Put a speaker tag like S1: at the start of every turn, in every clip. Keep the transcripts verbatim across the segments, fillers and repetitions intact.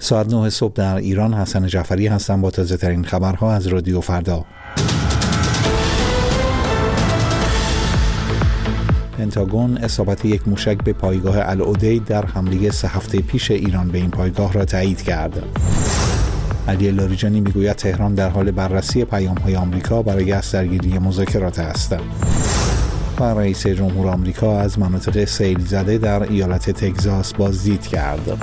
S1: ساعت نه صبح در ایران. حسن جعفری هستم با تازه ترین خبرها از رادیو فردا. پنتاگون اصابت یک موشک به پایگاه العدید در حمله سه هفته پیش ایران به این پایگاه را تایید کرد. علی لاریجانی میگوید تهران در حال بررسی پیام‌های آمریکا برای از درگیری مذاکرات است. و رئیس جمهور آمریکا از مناطق سیل زده در ایالت تگزاس بازدید کرد.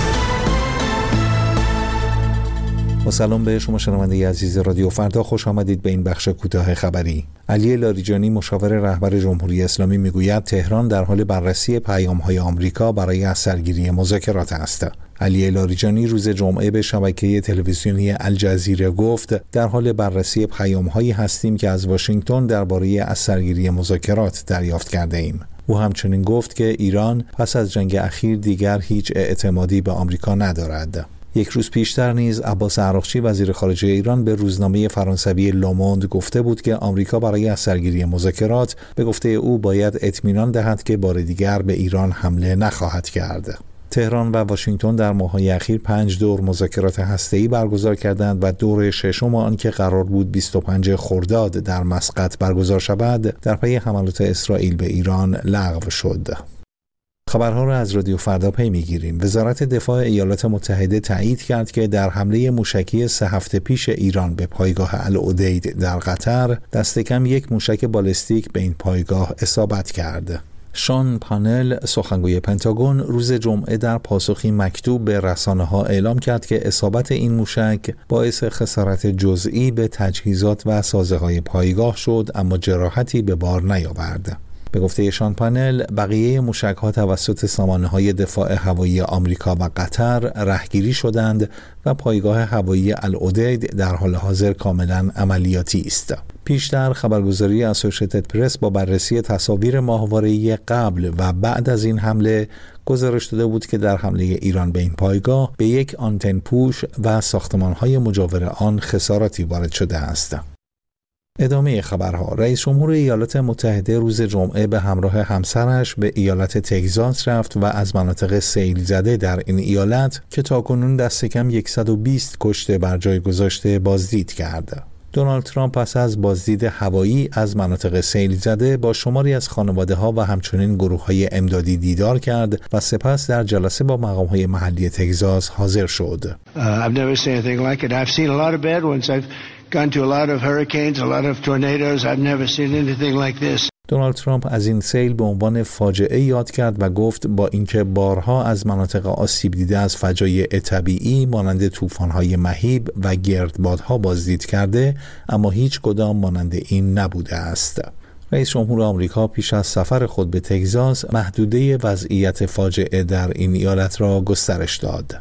S1: با سلام به شما شنونده عزیز رادیو فردا، خوش آمدید به این بخش کوتاه خبری. علی لاریجانی مشاور رهبر جمهوری اسلامی میگوید تهران در حال بررسی پیام‌های آمریکا برای از درگیری مذاکرات است. علی لاریجانی روز جمعه به شبکه تلویزیونی الجزیره گفت در حال بررسی پیام‌هایی هستیم که از واشنگتن درباره از درگیری مذاکرات دریافت کرده ایم. او همچنین گفت که ایران پس از جنگ اخیر دیگر هیچ اعتمادی به آمریکا ندارد. یک روز پیشتر نیز عباس عراقچی وزیر خارجه ایران به روزنامه فرانسوی لوموند گفته بود که آمریکا برای از درگیری مذاکرات به گفته او باید اطمینان دهد که بار دیگر به ایران حمله نخواهد کرد. تهران و واشنگتن در ماه‌های اخیر پنج دور مذاکرات هسته‌ای برگزار کردند و دور ششم آن که قرار بود بیست و پنجم خرداد در مسقط برگزار شود در پی حملات اسرائیل به ایران لغو شد. خبرها را از رادیو فردا پی میگیریم. وزارت دفاع ایالات متحده تایید کرد که در حمله موشکی سه هفته پیش ایران به پایگاه العدید در قطر دست کم یک موشک بالستیک به این پایگاه اصابت کرد. شان پانل، سخنگوی پنتاگون، روز جمعه در پاسخی مکتوب به رسانه‌ها اعلام کرد که اصابت این موشک باعث خسارت جزئی به تجهیزات و سازه‌های پایگاه شد، اما جراحتی به بار نیاورد. به گفته شان پانل، بقیه موشک‌ها توسط سامانه‌های دفاع هوایی آمریکا و قطر رهگیری شدند و پایگاه هوایی العدید در حال حاضر کاملاً عملیاتی است. پیشتر خبرگزاری اسوشیتد پرس با بررسی تصاویر ماهواره‌ای قبل و بعد از این حمله گزارش داده بود که در حمله ایران به این پایگاه به یک آنتن پوش و ساختمان‌های مجاور آن خساراتی وارد شده است. ادامه خبرها. رئیس جمهور ایالات متحده روز جمعه به همراه همسرش به ایالت تگزاس رفت و از مناطق سیل زده در این ایالت که تاکنون دست کم صد و بیست کشته بر جای گذاشته بازدید کرد. دونالد ترامپ پس از بازدید هوایی از مناطق سیل زده با شماری از خانواده‌ها و همچنین گروه‌های امدادی دیدار کرد و سپس در جلسه با مقام‌های محلی تگزاس حاضر شد.
S2: Uh, I've never seen anything like it. I've seen a lot of bad ones. I've gone to a lot of hurricanes, a lot of tornadoes. I've never seen anything like this.
S1: دونالد ترامپ از این سیل به عنوان فاجعه یاد کرد و گفت با اینکه بارها از مناطق آسیب دیده از فجایع طبیعی مانند طوفان‌های مهیب و گردبادها بازدید کرده، اما هیچ کدام مانند این نبوده است. رئیس جمهور آمریکا پیش از سفر خود به تگزاس محدوده وضعیت فاجعه در این ایالت را گسترش داد.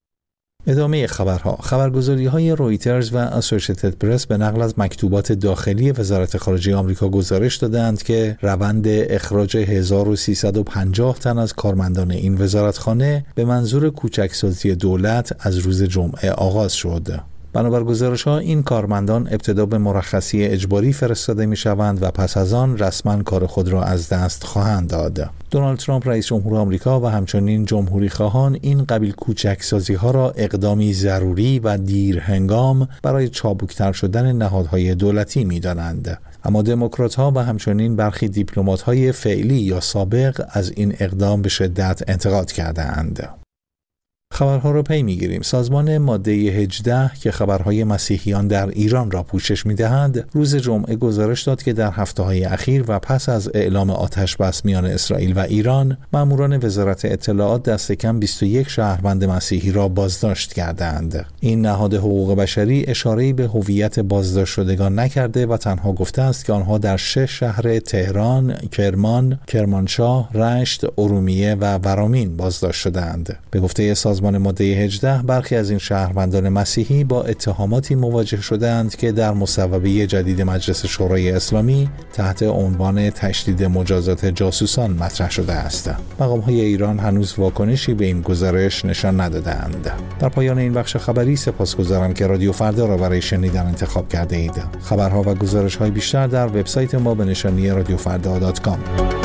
S1: ادامه خبرها. خبرگزاری‌های رویترز و اسوشیتد پرس به نقل از مکتوبات داخلی وزارت خارجه آمریکا گزارش دادند که روند اخراج هزار و سیصد و پنجاه تن از کارمندان این وزارتخانه به منظور کوچکسازی دولت از روز جمعه آغاز شد. بنابر گزارش‌ها این کارمندان ابتدا به مرخصی اجباری فرستاده می‌شوند و پس از آن رسما کار خود را از دست خواهند داد. دونالد ترامپ رئیس جمهور آمریکا و همچنین جمهوری خواهان این قبیل کوچکسازی‌ها را اقدامی ضروری و دیرهنگام برای چابکتر شدن نهادهای دولتی می‌دانند. اما دموکرات‌ها و همچنین برخی دیپلمات‌های فعلی یا سابق از این اقدام به شدت انتقاد کرده‌اند. خبرها را پی می‌گیریم. سازمان ماده هجده که خبرهای مسیحیان در ایران را پوشش می‌دهد، روز جمعه گزارش داد که در هفته‌های اخیر و پس از اعلام آتش بس میان اسرائیل و ایران، ماموران وزارت اطلاعات دست کم بیست و یک شهروند مسیحی را بازداشت کردند. این نهاد حقوق بشری اشاره‌ای به هویت بازداشت شدگان نکرده و تنها گفته است که آنها در شش شهر تهران، کرمان، کرمانشاه، رشت، ارومیه و ورامین بازداشت شدند. به گفته سازمان ماده هجده، برخی از این شهروندان مسیحی با اتهاماتی مواجه شدند که در مصوبه جدید مجلس شورای اسلامی تحت عنوان تشدید مجازات جاسوسان مطرح شده است. مقام‌های ایران هنوز واکنشی به این گزارش نشان ندادند. در پایان این بخش خبری سپاسگزارم که رادیو فردا را برای شنیدن انتخاب کرده اید. خبرها و گزارش‌های بیشتر در وبسایت ما به نشانی رادیو فردا دات کام.